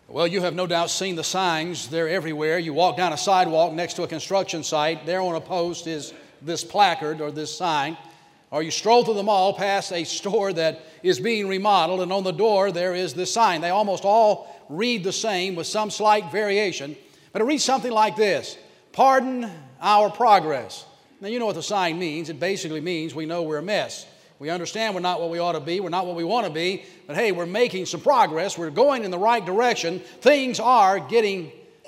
Well, you have no doubt seen the signs. They're everywhere. You walk down a sidewalk next to a construction site. There on a post is this placard or this sign. Or you stroll through the mall past a store that is being remodeled, and on the door there is this sign. They almost all read the same with some slight variation. But it reads something like this: "Pardon our progress." Now, you know what the sign means. It basically means we know we're a mess. We understand we're not what we ought to be. We're not what we want to be. But hey, we're making some progress. We're going in the right direction. Things are getting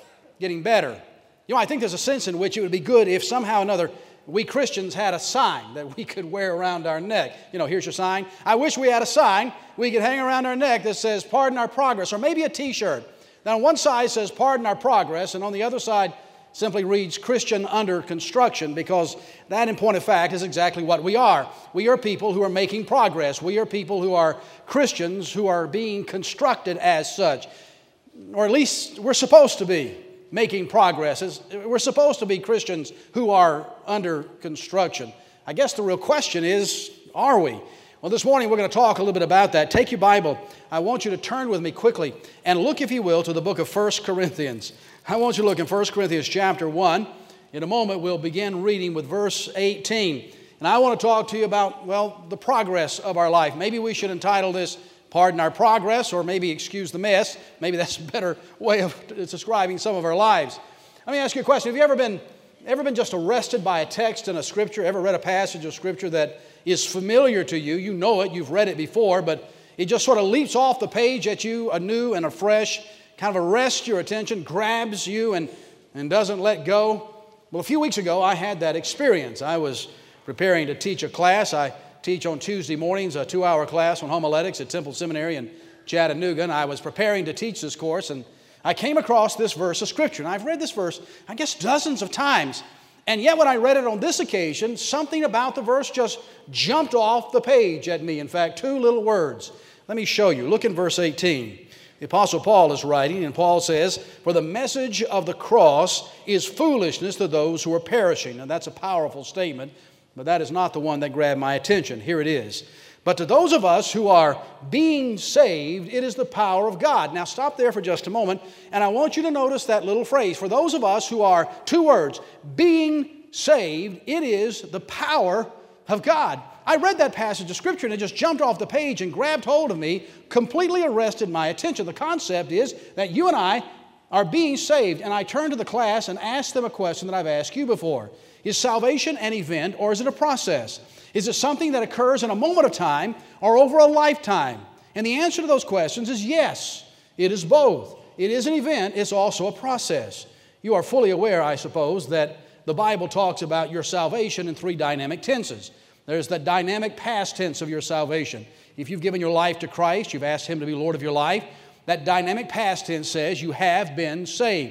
better. You know, I think there's a sense in which it would be good if somehow or another we Christians had a sign that we could wear around our neck. You know, here's your sign. I wish we had a sign we could hang around our neck that says, "Pardon our progress," or maybe a T-shirt. Now, on one side says, "Pardon our progress," and on the other side simply reads, "Christian under construction," because that, in point of fact, is exactly what we are. We are people who are making progress. We are people who are Christians who are being constructed as such. Or at least we're supposed to be making progress. We're supposed to be Christians who are under construction. I guess the real question is, are we? Well, this morning we're going to talk a little bit about that. Take your Bible. I want you to turn with me quickly and look, if you will, to the book of 1 Corinthians. I want you to look in 1 Corinthians chapter 1. In a moment, we'll begin reading with verse 18. And I want to talk to you about, well, the progress of our life. Maybe we should entitle this, "Pardon Our Progress," or maybe "Excuse the Mess." Maybe that's a better way of describing some of our lives. Let me ask you a question. Have you ever been just arrested by a text in a Scripture? Ever read a passage of Scripture that is familiar to you? You know it, you've read it before, but it just sort of leaps off the page at you anew and afresh, kind of arrests your attention, grabs you and doesn't let go. Well, a few weeks ago, I had that experience. I was preparing to teach a class. I teach on Tuesday mornings a 2-hour class on homiletics at Temple Seminary in Chattanooga, and I was preparing to teach this course, and I came across this verse of Scripture. And I've read this verse, I guess, dozens of times. And yet when I read it on this occasion, something about the verse just jumped off the page at me. In fact, 2 little words. Let me show you. Look in verse 18. The Apostle Paul is writing, and Paul says, "For the message of the cross is foolishness to those who are perishing." And that's a powerful statement, but that is not the one that grabbed my attention. Here it is. "But to those of us who are being saved, it is the power of God." Now stop there for just a moment, and I want you to notice that little phrase. For those of us who are, 2 words, being saved, it is the power of God. I read that passage of Scripture and it just jumped off the page and grabbed hold of me, completely arrested my attention. The concept is that you and I are being saved, and I turned to the class and asked them a question that I've asked you before. Is salvation an event, or is it a process? Is it something that occurs in a moment of time or over a lifetime? And the answer to those questions is yes. It is both. It is an event. It's also a process. You are fully aware, I suppose, that the Bible talks about your salvation in 3 dynamic tenses. There's the dynamic past tense of your salvation. If you've given your life to Christ, you've asked Him to be Lord of your life, that dynamic past tense says you have been saved.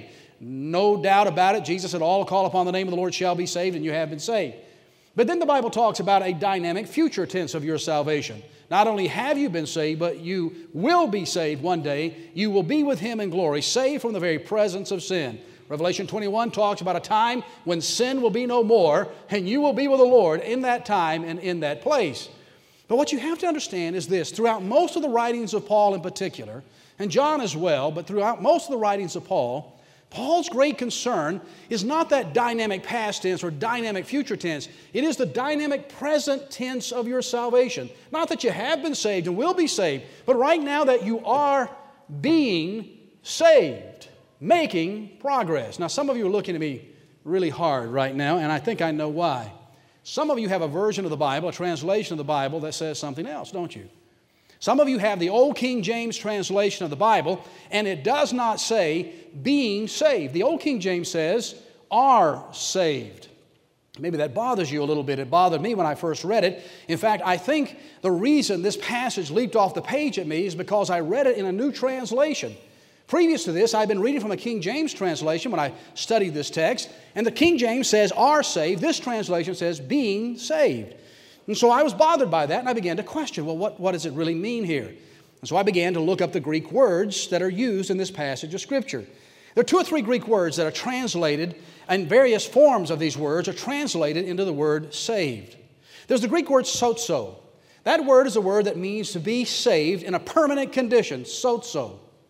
No doubt about it. Jesus said, "All who call upon the name of the Lord shall be saved," and you have been saved. But then the Bible talks about a dynamic future tense of your salvation. Not only have you been saved, but you will be saved one day. You will be with Him in glory, saved from the very presence of sin. Revelation 21 talks about a time when sin will be no more, and you will be with the Lord in that time and in that place. But what you have to understand is this. Throughout most of the writings of Paul in particular, and John as well, but throughout most of the writings of Paul, Paul's great concern is not that dynamic past tense or dynamic future tense. It is the dynamic present tense of your salvation. Not that you have been saved and will be saved, but right now that you are being saved, making progress. Now, some of you are looking at me really hard right now, and I think I know why. Some of you have a version of the Bible, a translation of the Bible that says something else, don't you? Some of you have the old King James translation of the Bible, and it does not say being saved. The old King James says are saved. Maybe that bothers you a little bit. It bothered me when I first read it. In fact, I think the reason this passage leaped off the page at me is because I read it in a new translation. Previous to this, I'd been reading from the King James translation when I studied this text, and the King James says are saved. This translation says being saved. And so I was bothered by that, and I began to question, well, what does it really mean here? And so I began to look up the Greek words that are used in this passage of Scripture. There are 2 or 3 Greek words that are translated, and various forms of these words are translated into the word saved. There's the Greek word sozo. That word is a word that means to be saved in a permanent condition, sozo.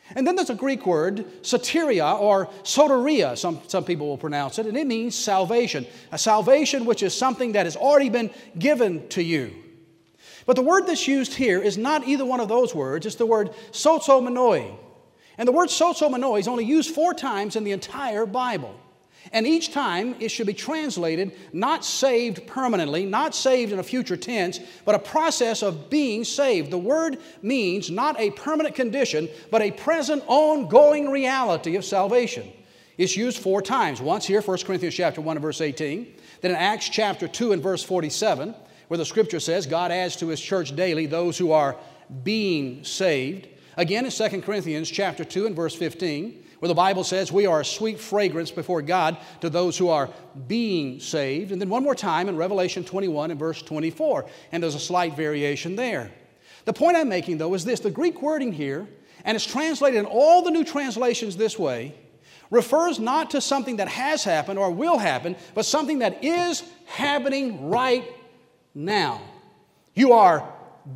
And then there's a Greek word, soteria or soteria, some people will pronounce it, and it means salvation. A salvation which is something that has already been given to you. But the word that's used here is not either one of those words. It's the word sozomenoi. And the word sozomenoi is only used 4 times in the entire Bible. And each time it should be translated not saved permanently, not saved in a future tense, but a process of being saved. The word means not a permanent condition, but a present ongoing reality of salvation. It's used 4 times. Once here, 1 Corinthians chapter 1 and verse 18. Then in Acts chapter 2 and verse 47, where the Scripture says, God adds to His church daily those who are being saved. Again in 2 Corinthians chapter 2 and verse 15, where the Bible says we are a sweet fragrance before God to those who are being saved. And then one more time in Revelation 21 and verse 24. And there's a slight variation there. The point I'm making, though, is this. The Greek wording here, and it's translated in all the new translations this way, refers not to something that has happened or will happen, but something that is happening right now. You are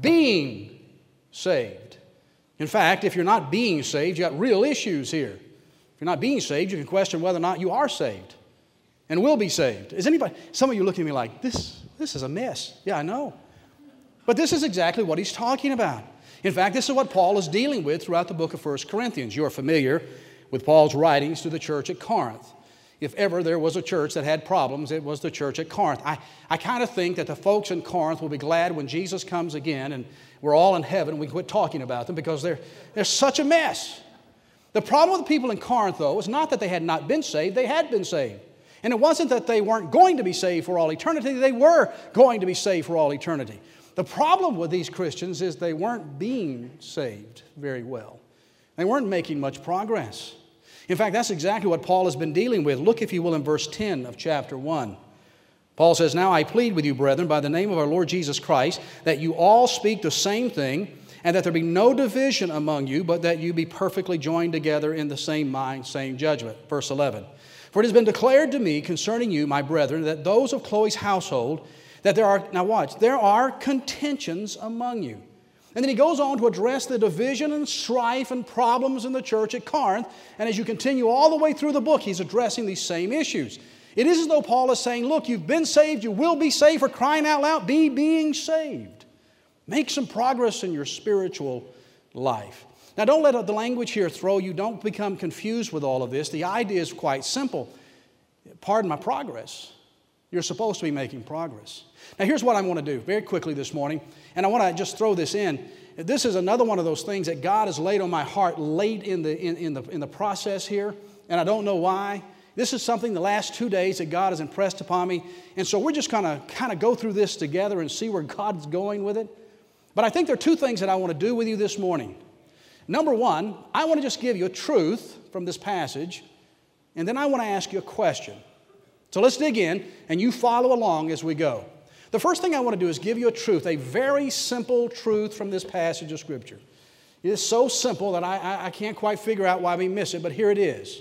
being saved. In fact, if you're not being saved, you've got real issues here. If you're not being saved, you can question whether or not you are saved and will be saved. Is anybody, some of you looking at me like, this is a mess. Yeah, I know. But this is exactly what he's talking about. In fact, this is what Paul is dealing with throughout the book of 1 Corinthians. You are familiar with Paul's writings to the church at Corinth. If ever there was a church that had problems, it was the church at Corinth. I kind of think that the folks in Corinth will be glad when Jesus comes again and we're all in heaven and we quit talking about them because they're such a mess. The problem with the people in Corinth, though, is not that they had not been saved. They had been saved. And it wasn't that they weren't going to be saved for all eternity. They were going to be saved for all eternity. The problem with these Christians is they weren't being saved very well. They weren't making much progress. In fact, that's exactly what Paul has been dealing with. Look, if you will, in verse 10 of chapter 1. Paul says, Now I plead with you, brethren, by the name of our Lord Jesus Christ, that you all speak the same thing, and that there be no division among you, but that you be perfectly joined together in the same mind, same judgment. Verse 11. For it has been declared to me concerning you, my brethren, that those of Chloe's household, that there are, now watch, there are contentions among you. And then he goes on to address the division and strife and problems in the church at Corinth. And as you continue all the way through the book, he's addressing these same issues. It is as though Paul is saying, look, you've been saved, you will be saved, for crying out loud, be being saved. Make some progress in your spiritual life. Now, don't let the language here throw you. Don't become confused with all of this. The idea is quite simple. Pardon my progress. You're supposed to be making progress. Now, here's what I want to do very quickly this morning, and I want to just throw this in. This is another one of those things that God has laid on my heart late in the process here, and I don't know why. This is something the last 2 days that God has impressed upon me, and so we're just going to kind of go through this together and see where God's going with it. But I think there are 2 things that I want to do with you this morning. Number 1, I want to just give you a truth from this passage, and then I want to ask you a question. So let's dig in, and you follow along as we go. The first thing I want to do is give you a truth, a very simple truth from this passage of Scripture. It is so simple that I can't quite figure out why we miss it, but here it is.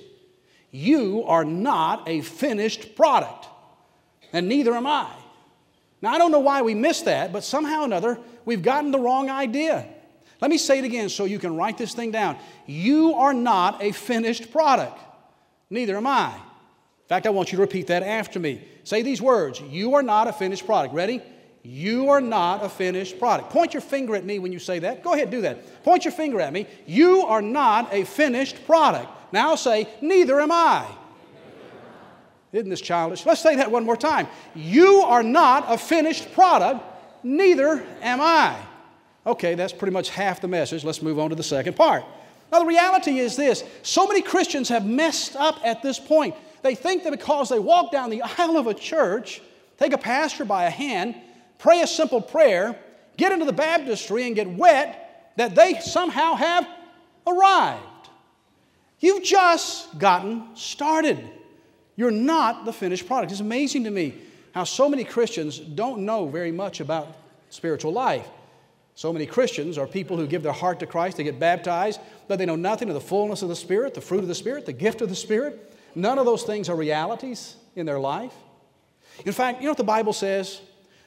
You are not a finished product, and neither am I. Now, I don't know why we miss that, but somehow or another, we've gotten the wrong idea. Let me say it again so you can write this thing down. You are not a finished product. Neither am I. In fact, I want you to repeat that after me. Say these words. You are not a finished product. Ready? You are not a finished product. Point your finger at me when you say that. Go ahead, do that. Point your finger at me. You are not a finished product. Now say, neither am I. Isn't this childish? Let's say that one more time. You are not a finished product. Neither am I. Okay, that's pretty much half the message. Let's move on to the second part. Now, the reality is this. So many Christians have messed up at this point. They think that because they walk down the aisle of a church, take a pastor by a hand, pray a simple prayer, get into the baptistry and get wet, that they somehow have arrived. You've just gotten started. You're not the finished product. It's amazing to me how so many Christians don't know very much about spiritual life. So many Christians are people who give their heart to Christ, they get baptized, but they know nothing of the fullness of the Spirit, the fruit of the Spirit, the gift of the Spirit. None of those things are realities in their life. In fact, you know what the Bible says?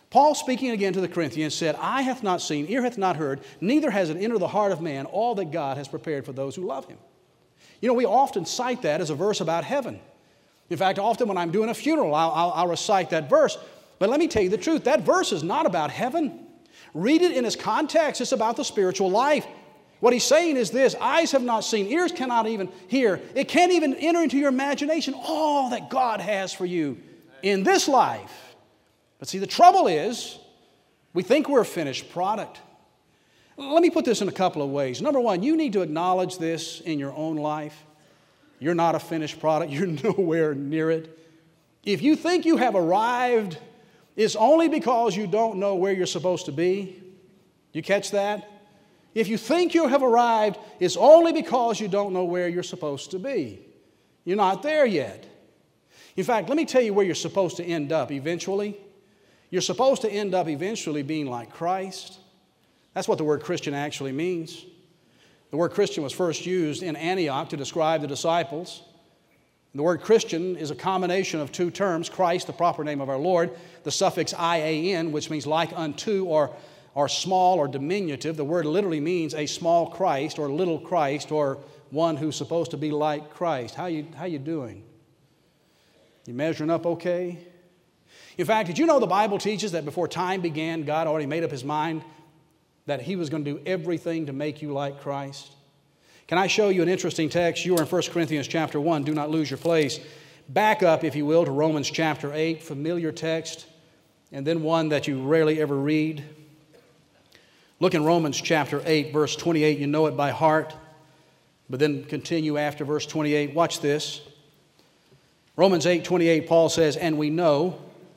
Paul, speaking again to the Corinthians, said, "Eye hath not seen, ear hath not heard, neither has it entered the heart of man all that God has prepared for those who love Him." You know, we often cite that as a verse about heaven. In fact, often when I'm doing a funeral, I'll recite that verse. But let me tell you the truth, that verse is not about heaven. Read it in its context. It's about the spiritual life. What he's saying is this: eyes have not seen, ears cannot even hear. It can't even enter into your imagination all that God has for you in this life. But see, the trouble is, we think we're a finished product. Let me put this in a couple of ways. Number one, you need to acknowledge this in your own life. You're not a finished product. You're nowhere near it. If you think you have arrived, it's only because you don't know where you're supposed to be. You catch that? If you think you have arrived, it's only because you don't know where you're supposed to be. You're not there yet. In fact, let me tell you where you're supposed to end up eventually. You're supposed to end up eventually being like Christ. That's what the word Christian actually means. The word Christian was first used in Antioch to describe the disciples. The word Christian is a combination of two terms: Christ, the proper name of our Lord, the suffix ian, which means like unto or small or diminutive. The word literally means a small Christ or little Christ or one who's supposed to be like Christ. How you doing? You measuring up okay? In fact, did you know the Bible teaches that before time began, God already made up His mind that He was going to do everything to make you like Christ? Can I show you an interesting text? You are in 1 Corinthians chapter 1. Do not lose your place. Back up, if you will, to Romans chapter 8, familiar text, and then one that you rarely ever read. Look in Romans chapter 8, verse 28. You know it by heart, but then continue after verse 28. Watch this. Romans 8:28, Paul says, "And we know."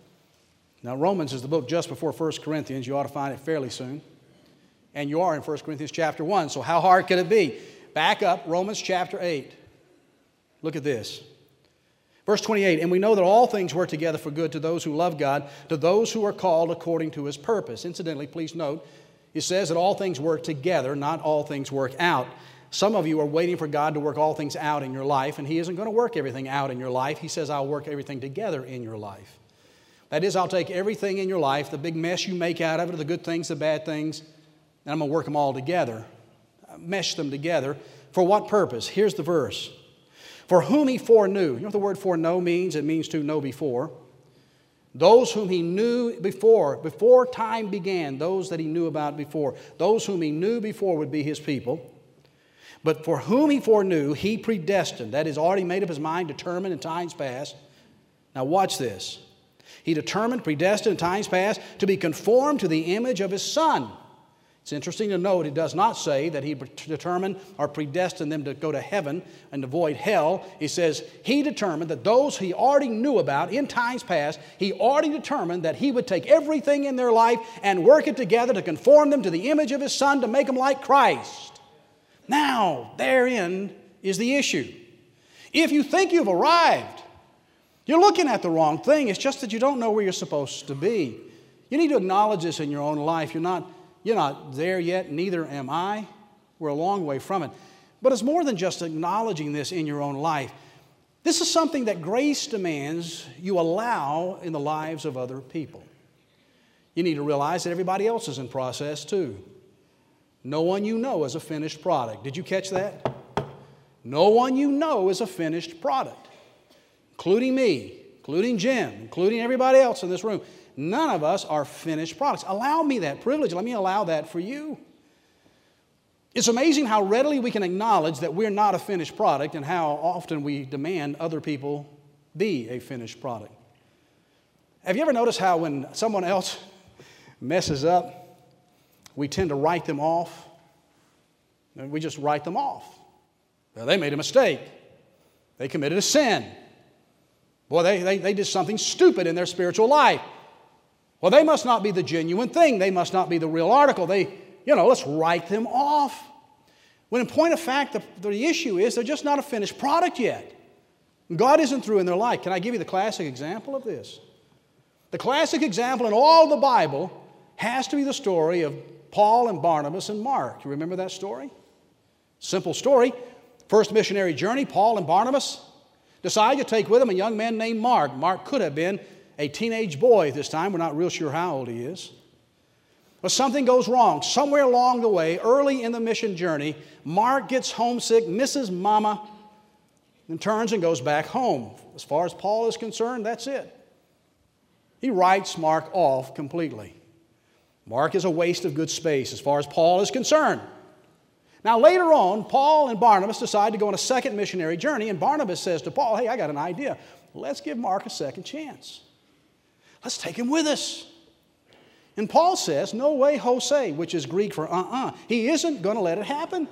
Now, Romans is the book just before 1 Corinthians. You ought to find it fairly soon. And you are in 1 Corinthians chapter 1, so how hard could it be? Back up, Romans chapter 8. Look at this. Verse 28, "And we know that all things work together for good to those who love God, to those who are called according to His purpose." Incidentally, please note, it says that all things work together, not all things work out. Some of you are waiting for God to work all things out in your life, and He isn't going to work everything out in your life. He says, "I'll work everything together in your life." That is, I'll take everything in your life, the big mess you make out of it, the good things, the bad things, and I'm going to work them all together, mesh them together. For what purpose? Here's the verse. "For whom He foreknew." You know what the word foreknow means? It means to know before. Those whom He knew before time began, those that He knew about before. Those whom He knew before would be His people. "But for whom He foreknew, He predestined." That is, already made up His mind, determined in times past. Now watch this. He determined, predestined in times past, to be conformed to the image of His Son. It's interesting to note it does not say that He determined or predestined them to go to heaven and avoid hell. He says He determined that those He already knew about in times past, He already determined that He would take everything in their life and work it together to conform them to the image of His Son, to make them like Christ. Now, therein is the issue. If you think you've arrived, you're looking at the wrong thing. It's just that you don't know where you're supposed to be. You need to acknowledge this in your own life. You're not there yet, neither am I. We're a long way from it. But it's more than just acknowledging this in your own life. This is something that grace demands you allow in the lives of other people. You need to realize that everybody else is in process too. No one you know is a finished product. Did you catch that? No one you know is a finished product. Including me, including Jim, including everybody else in this room. None of us are finished products. Allow me that privilege. Let me allow that for you. It's amazing how readily we can acknowledge that we're not a finished product and how often we demand other people be a finished product. Have you ever noticed how when someone else messes up, we tend to write them off? We just write them off. Well, they made a mistake. They committed a sin. Boy, they did something stupid in their spiritual life. Well, they must not be the genuine thing. They must not be the real article. Let's write them off. When in point of fact, the issue is they're just not a finished product yet. God isn't through in their life. Can I give you the classic example of this? The classic example in all the Bible has to be the story of Paul and Barnabas and Mark. You remember that story? Simple story. First missionary journey, Paul and Barnabas decided to take with them a young man named Mark. Mark could have been a teenage boy at this time. We're not real sure how old he is. But something goes wrong. Somewhere along the way, early in the mission journey, Mark gets homesick, misses Mama, and turns and goes back home. As far as Paul is concerned, that's it. He writes Mark off completely. Mark is a waste of good space as far as Paul is concerned. Now later on, Paul and Barnabas decide to go on a second missionary journey, and Barnabas says to Paul, hey, I got an idea. Let's give Mark a second chance. Let's take him with us. And Paul says, no way, Jose, which is Greek for He isn't going to let it happen.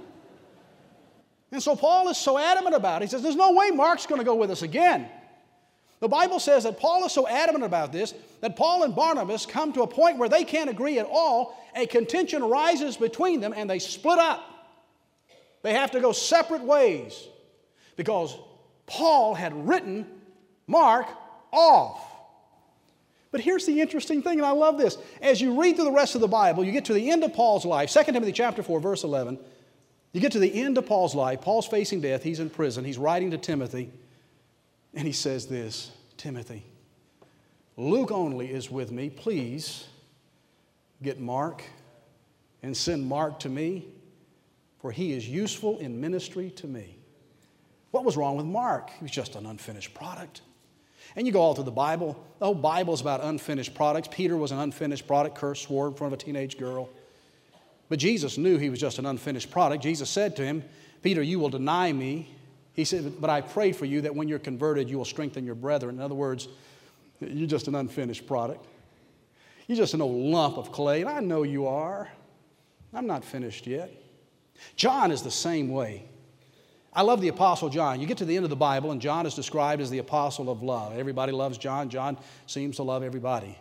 And so Paul is so adamant about it. He says, there's no way Mark's going to go with us again. The Bible says that Paul is so adamant about this that Paul and Barnabas come to a point where they can't agree at all. A contention arises between them and they split up. They have to go separate ways because Paul had written Mark off. But here's the interesting thing, and I love this. As you read through the rest of the Bible, you get to the end of Paul's life, 2 Timothy chapter 4, verse 11. You get to the end of Paul's life. Paul's facing death. He's in prison. He's writing to Timothy. And he says this, Timothy, Luke only is with me. Please get Mark and send Mark to me, for he is useful in ministry to me. What was wrong with Mark? He was just an unfinished product. And you go all through the Bible. The whole Bible is about unfinished products. Peter was an unfinished product, cursed, swore in front of a teenage girl. But Jesus knew he was just an unfinished product. Jesus said to him, Peter, you will deny me. He said, but I prayed for you that when you're converted, you will strengthen your brethren. In other words, you're just an unfinished product. You're just an old lump of clay, and I know you are. I'm not finished yet. John is the same way. I love the Apostle John. You get to the end of the Bible, and John is described as the apostle of love. Everybody loves John. John seems to love everybody.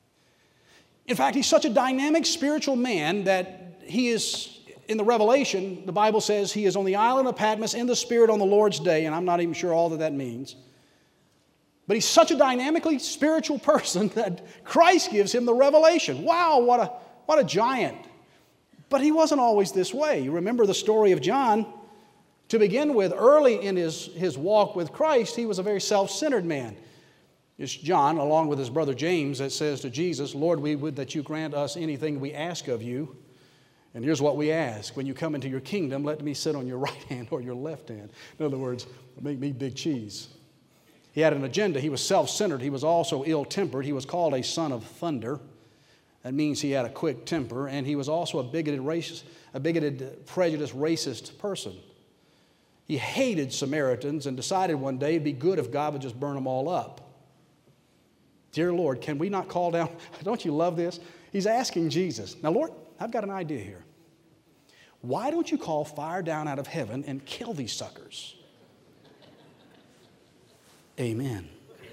In fact, he's such a dynamic spiritual man that he is, in the Revelation, the Bible says he is on the island of Patmos in the Spirit on the Lord's day, and I'm not even sure all that means. But he's such a dynamically spiritual person that Christ gives him the revelation. Wow, what a giant. But he wasn't always this way. You remember the story of John. To begin with, early in his walk with Christ, he was a very self-centered man. It's John, along with his brother James, that says to Jesus, Lord, we would that you grant us anything we ask of you. And here's what we ask. When you come into your kingdom, let me sit on your right hand or your left hand. In other words, make me big cheese. He had an agenda. He was self-centered. He was also ill-tempered. He was called a son of thunder. That means he had a quick temper. And he was also a bigoted, prejudiced, racist person. He hated Samaritans and decided one day it'd be good if God would just burn them all up. Dear Lord, can we not call down? Don't you love this? He's asking Jesus. Now, Lord, I've got an idea here. Why don't you call fire down out of heaven and kill these suckers? Amen.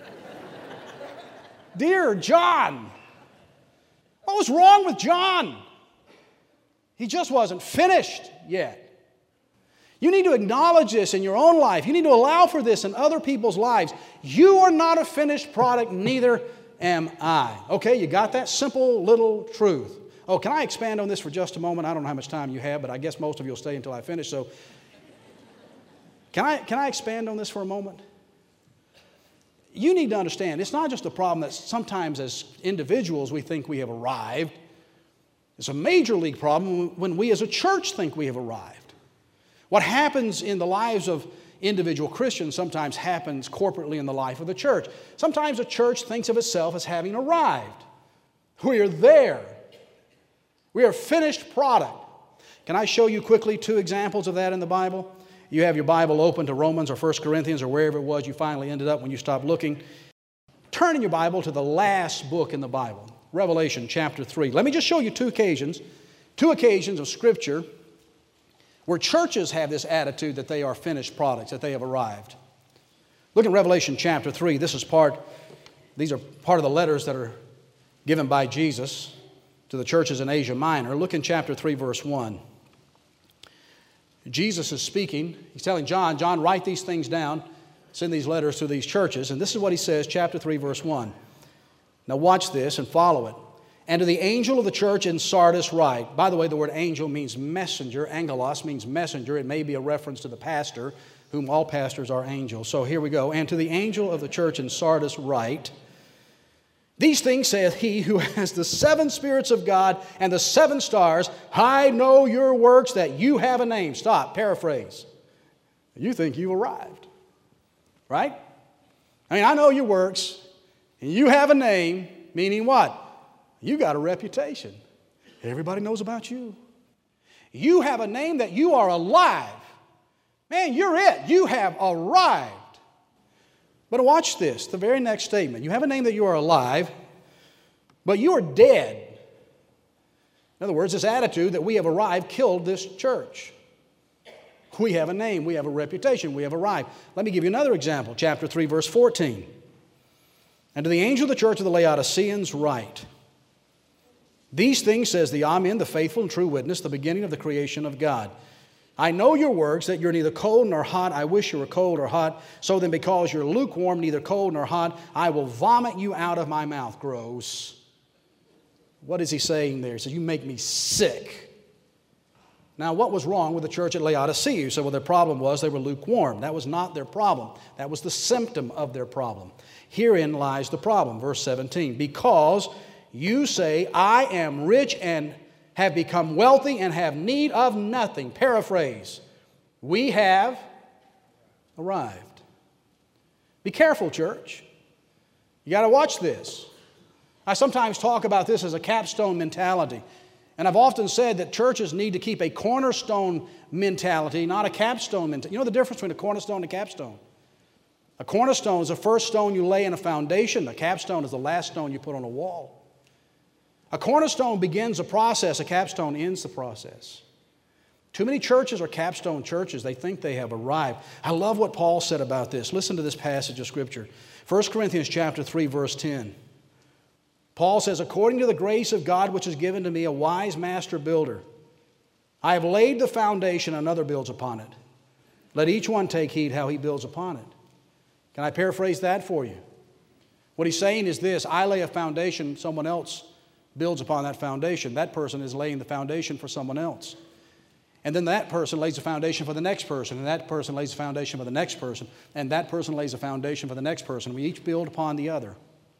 Dear John, what was wrong with John? He just wasn't finished yet. You need to acknowledge this in your own life. You need to allow for this in other people's lives. You are not a finished product, neither am I. Okay, you got that simple little truth. Oh, can I expand on this for just a moment? I don't know how much time you have, but I guess most of you will stay until I finish. So, can I expand on this for a moment? You need to understand, it's not just a problem that sometimes as individuals we think we have arrived. It's a major league problem when we as a church think we have arrived. What happens in the lives of individual Christians sometimes happens corporately in the life of the church. Sometimes a church thinks of itself as having arrived. We are there. We are a finished product. Can I show you quickly 2 examples of that in the Bible? You have your Bible open to Romans or 1 Corinthians or wherever it was you finally ended up when you stopped looking. Turn in your Bible to the last book in the Bible, Revelation chapter 3. Let me just show you 2 occasions of Scripture where churches have this attitude that they are finished products, that they have arrived. Look at Revelation chapter 3. These are part of the letters that are given by Jesus to the churches in Asia Minor. Look in chapter 3, verse 1. Jesus is speaking. He's telling John, write these things down. Send these letters to these churches. And this is what he says, chapter 3, verse 1. Now watch this and follow it. And to the angel of the church in Sardis write. By the way, the word angel means messenger. Angelos means messenger. It may be a reference to the pastor, whom all pastors are angels. So here we go. And to the angel of the church in Sardis write, These things saith he who has the 7 spirits of God and the 7 stars. I know your works, that you have a name. Stop, paraphrase. You think you've arrived, right? I mean, I know your works, and you have a name, meaning what? You got a reputation. Everybody knows about you. You have a name that you are alive. Man, you're it. You have arrived. But watch this, the very next statement. You have a name that you are alive, but you are dead. In other words, this attitude that we have arrived killed this church. We have a name, we have a reputation, we have arrived. Let me give you another example. Chapter 3, verse 14. And to the angel of the church of the Laodiceans write, these things says the Amen, the faithful and true witness, the beginning of the creation of God. I know your works, that you're neither cold nor hot. I wish you were cold or hot. So then, because you're lukewarm, neither cold nor hot, I will vomit you out of my mouth. Gross. What is he saying there? He says, you make me sick. Now, what was wrong with the church at Laodicea? You say, well, their problem was they were lukewarm. That was not their problem. That was the symptom of their problem. Herein lies the problem. Verse 17. Because you say, I am rich and have become wealthy and have need of nothing. Paraphrase. We have arrived. Be careful, church. You got to watch this. I sometimes talk about this as a capstone mentality. And I've often said that churches need to keep a cornerstone mentality, not a capstone mentality. You know the difference between a cornerstone and a capstone? A cornerstone is the first stone you lay in a foundation. A capstone is the last stone you put on a wall. A cornerstone begins a process. A capstone ends the process. Too many churches are capstone churches. They think they have arrived. I love what Paul said about this. Listen to this passage of Scripture. 1 Corinthians chapter 3, verse 10. Paul says, according to the grace of God which is given to me, a wise master builder, I have laid the foundation, another builds upon it. Let each one take heed how he builds upon it. Can I paraphrase that for you? What he's saying is this: I lay a foundation, someone else builds upon that foundation. That person is laying the foundation for someone else. And then that person lays the foundation for the next person, and that person lays the foundation for the next person, and that person lays the foundation for the next person. We each build upon the other.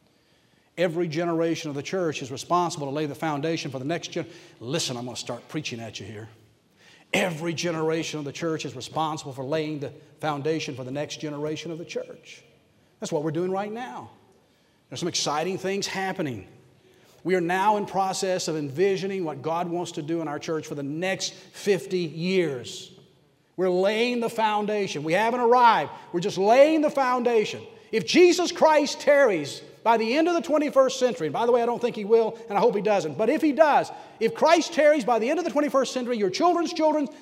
Every generation of the church is responsible to lay the foundation for the next generation. Listen, I'm going to start preaching at you here. Every generation of the church is responsible for laying the foundation for the next generation of the church. That's what we're doing right now. There's some exciting things happening. We are now in process of envisioning what God wants to do in our church for the next 50 years. We're laying the foundation. We haven't arrived. We're just laying the foundation. If Jesus Christ tarries by the end of the 21st century, and by the way, I don't think He will, and I hope He doesn't, but if He does, if Christ tarries by the end of the 21st century, your children's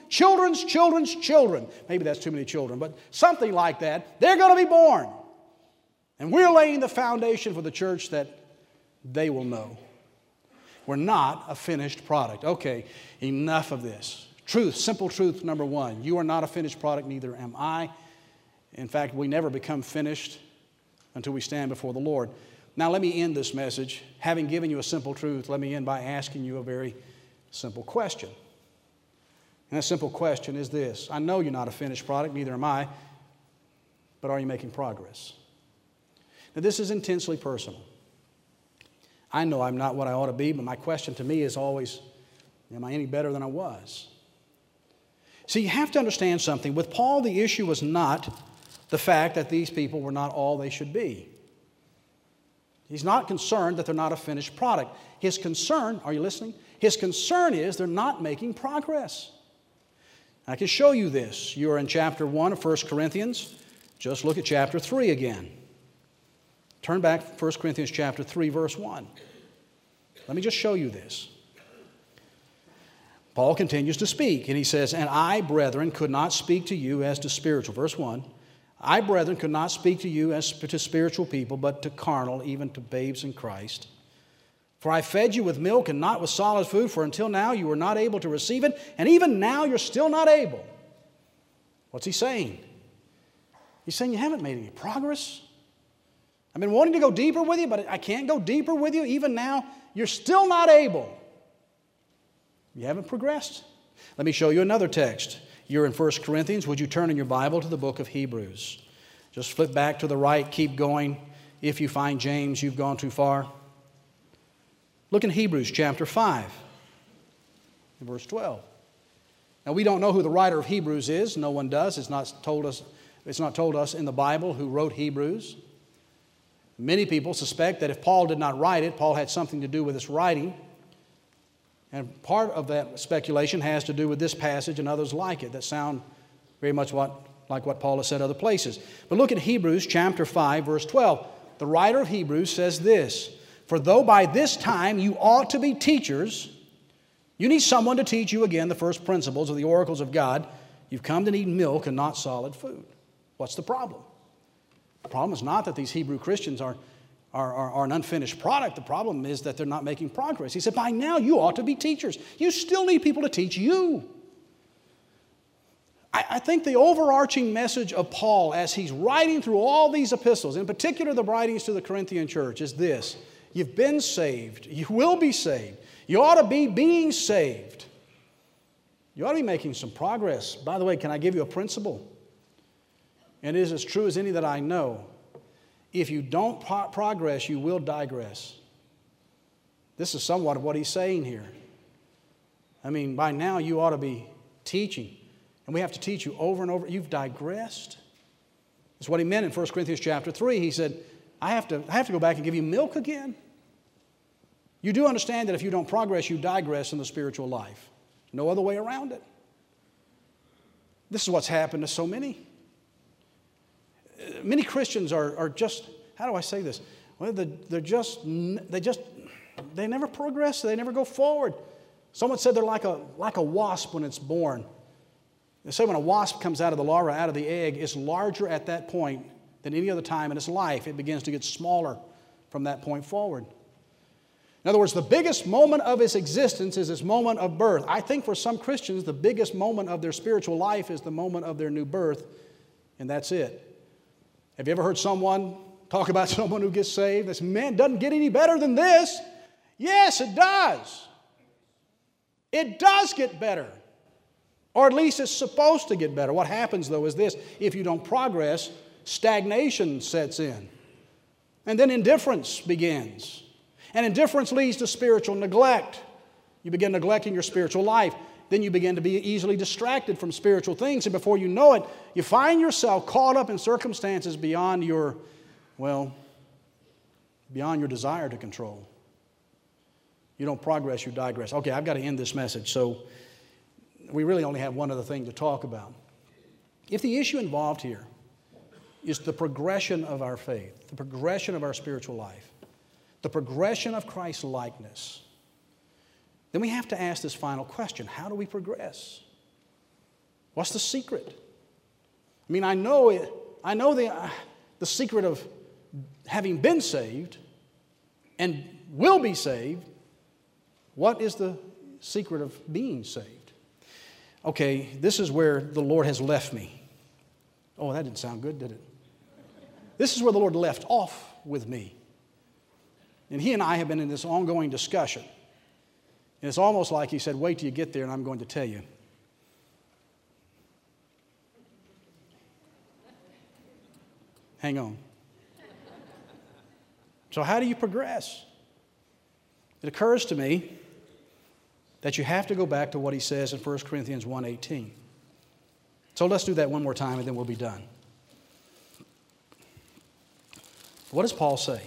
children, maybe that's too many children, but something like that, they're going to be born. And we're laying the foundation for the church that they will know. We're not a finished product. Okay, enough of this. Truth, simple truth number one. You are not a finished product, neither am I. In fact, we never become finished until we stand before the Lord. Now let me end this message. Having given you a simple truth, let me end by asking you a very simple question. And that simple question is this: I know you're not a finished product, neither am I, but are you making progress? Now this is intensely personal. I know I'm not what I ought to be, but my question to me is always, am I any better than I was? See, you have to understand something. With Paul, the issue was not the fact that these people were not all they should be. He's not concerned that they're not a finished product. His concern, are you listening? His concern is they're not making progress. I can show you this. You are in chapter 1 of 1 Corinthians. Just look at chapter 3 again. Turn back to 1 Corinthians chapter 3, verse 1. Let me just show you this. Paul continues to speak, and he says, and I, brethren, could not speak to you as to spiritual. Verse 1. I, brethren, could not speak to you as to spiritual people, but to carnal, even to babes in Christ. For I fed you with milk and not with solid food, for until now you were not able to receive it, and even now you're still not able. What's he saying? He's saying you haven't made any progress. I've been wanting to go deeper with you, but I can't go deeper with you. Even now, you're still not able. You haven't progressed. Let me show you another text. You're in 1 Corinthians. Would you turn in your Bible to the book of Hebrews? Just flip back to the right. Keep going. If you find James, you've gone too far. Look in Hebrews chapter 5, verse 12. Now, we don't know who the writer of Hebrews is. No one does. It's not told us in the Bible who wrote Hebrews. Many people suspect that if Paul did not write it, Paul had something to do with its writing. And part of that speculation has to do with this passage and others like it that sound very much like what Paul has said other places. But look at Hebrews chapter 5, verse 12. The writer of Hebrews says this, "For though by this time you ought to be teachers," you need someone to teach you again the first principles of the oracles of God, "you've come to need milk and not solid food." What's the problem? The problem is not that these Hebrew Christians are an unfinished product. The problem is that they're not making progress. He said, by now you ought to be teachers. You still need people to teach you. I think the overarching message of Paul as he's writing through all these epistles, in particular the writings to the Corinthian church, is this. You've been saved. You will be saved. You ought to be being saved. You ought to be making some progress. By the way, can I give you a principle? And it is as true as any that I know. If you don't progress, you will digress. This is somewhat of what he's saying here. I mean, by now you ought to be teaching. And we have to teach you over and over. You've digressed. That's what he meant in 1 Corinthians chapter 3. He said, I have to go back and give you milk again. You do understand that if you don't progress, you digress in the spiritual life. No other way around it. This is what's happened to so many. Many Christians are just, how do I say this? Well, they never progress. They never go forward. Someone said they're like a wasp when it's born. They say when a wasp comes out of the larva, out of the egg, it's larger at that point than any other time in its life. It begins to get smaller from that point forward. In other words, the biggest moment of its existence is its moment of birth. I think for some Christians, the biggest moment of their spiritual life is the moment of their new birth, and that's it. Have you ever heard someone talk about someone who gets saved? They say, man, it doesn't get any better than this. Yes, it does. It does get better. Or at least it's supposed to get better. What happens, though, is this. If you don't progress, stagnation sets in. And then indifference begins. And indifference leads to spiritual neglect. You begin neglecting your spiritual life. Then you begin to be easily distracted from spiritual things. And before you know it, you find yourself caught up in circumstances beyond your desire to control. You don't progress, you digress. Okay, I've got to end this message. So we really only have one other thing to talk about. If the issue involved here is the progression of our faith, the progression of our spiritual life, the progression of Christ's likeness, then we have to ask this final question. How do we progress? What's the secret? I mean, I know the secret of having been saved and will be saved. What is the secret of being saved? Okay, this is where the Lord has left me. Oh, that didn't sound good, did it? This is where the Lord left off with me. And He and I have been in this ongoing discussion. And it's almost like He said, wait till you get there and I'm going to tell you. Hang on. So how do you progress? It occurs to me that you have to go back to what He says in 1 Corinthians 1:18. So let's do that one more time and then we'll be done. What does Paul say?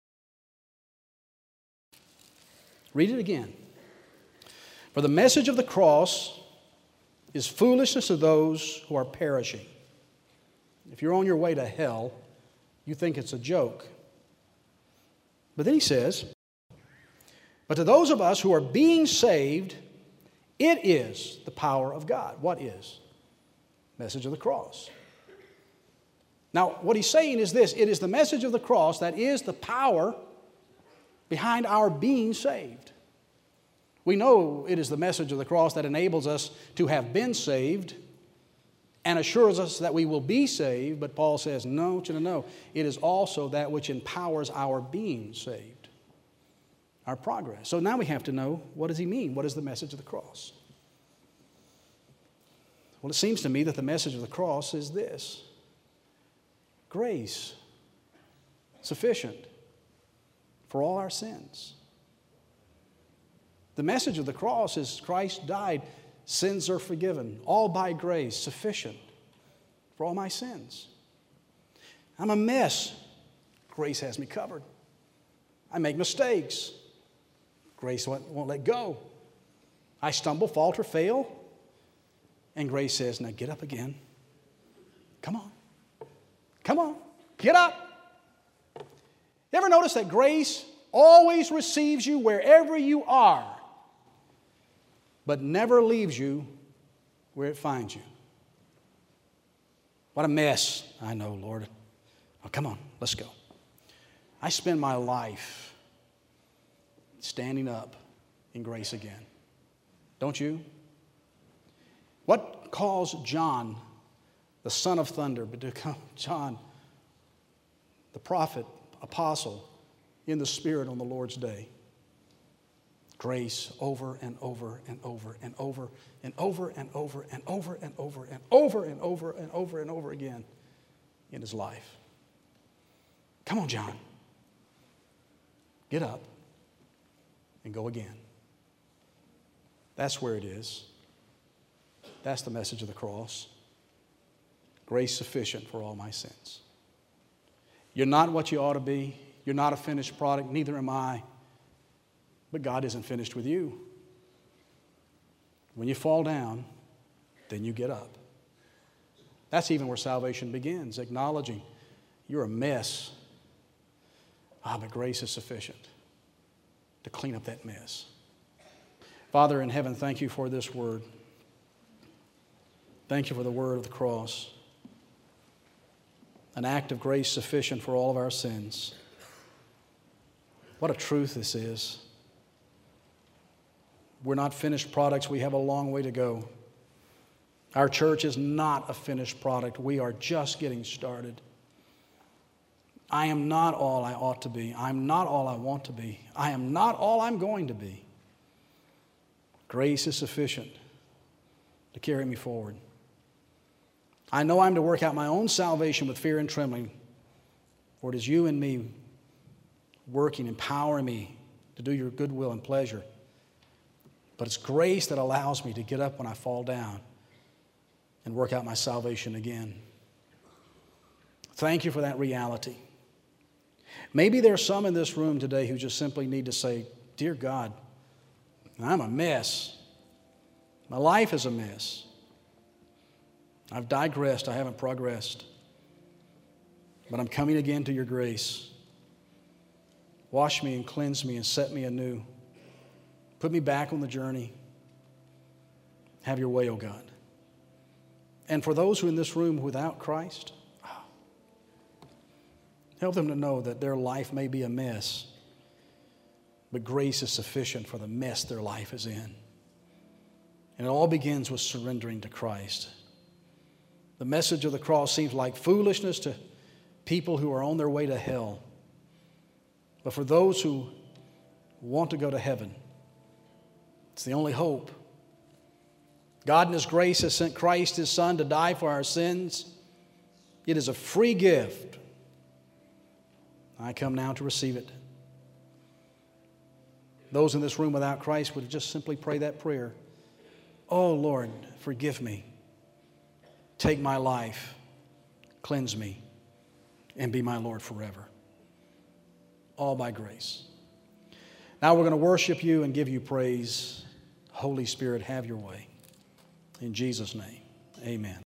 Read it again. For the message of the cross is foolishness to those who are perishing. If you're on your way to hell, you think it's a joke. But then he says, but to those of us who are being saved, it is the power of God. What is? Message of the cross. Now, what he's saying is this. It is the message of the cross that is the power behind our being saved. We know it is the message of the cross that enables us to have been saved and assures us that we will be saved. But Paul says, no, no. It is also that which empowers our being saved, our progress. So now we have to know, what does he mean? What is the message of the cross? Well, it seems to me that the message of the cross is this. Grace sufficient for all our sins. The message of the cross is Christ died, sins are forgiven, all by grace, sufficient for all my sins. I'm a mess. Grace has me covered. I make mistakes. Grace won't let go. I stumble, falter, fail. And grace says, now get up again. Come on. Come on. Get up. You ever notice that grace always receives you wherever you are, but never leaves you where it finds you? What a mess. I know, Lord. Oh, come on, let's go. I spend my life standing up in grace again. Don't you? What caused John, the son of thunder, to become John, the prophet, apostle, in the Spirit on the Lord's day? Grace over and over and over and over and over and over and over and over and over and over and over and over again in his life. Come on, John. Get up and go again. That's where it is. That's the message of the cross. Grace sufficient for all my sins. You're not what you ought to be. You're not a finished product. Neither am I. But God isn't finished with you. When you fall down, then you get up. That's even where salvation begins, acknowledging you're a mess. But grace is sufficient to clean up that mess. Father in heaven, thank you for this word. Thank you for the word of the cross. An act of grace sufficient for all of our sins. What a truth this is. We're not finished products. We have a long way to go. Our church is not a finished product. We are just getting started. I am not all I ought to be. I'm not all I want to be. I am not all I'm going to be. Grace is sufficient to carry me forward. I know I'm to work out my own salvation with fear and trembling, for it is you and me working, empowering me to do your good will and pleasure. But it's grace that allows me to get up when I fall down and work out my salvation again. Thank you for that reality. Maybe there's some in this room today who just simply need to say, dear God, I'm a mess. My life is a mess. I've digressed. I haven't progressed. But I'm coming again to your grace. Wash me and cleanse me and set me anew. Put me back on the journey. Have your way, O God. And for those who are in this room without Christ, help them to know that their life may be a mess, but grace is sufficient for the mess their life is in. And it all begins with surrendering to Christ. The message of the cross seems like foolishness to people who are on their way to hell. But for those who want to go to heaven, it's the only hope. God in His grace has sent Christ, His Son, to die for our sins. It is a free gift. I come now to receive it. Those in this room without Christ would just simply pray that prayer. Oh, Lord, forgive me. Take my life, cleanse me, and be my Lord forever. All by grace. Now we're going to worship you and give you praise. Holy Spirit, have your way. In Jesus' name, amen.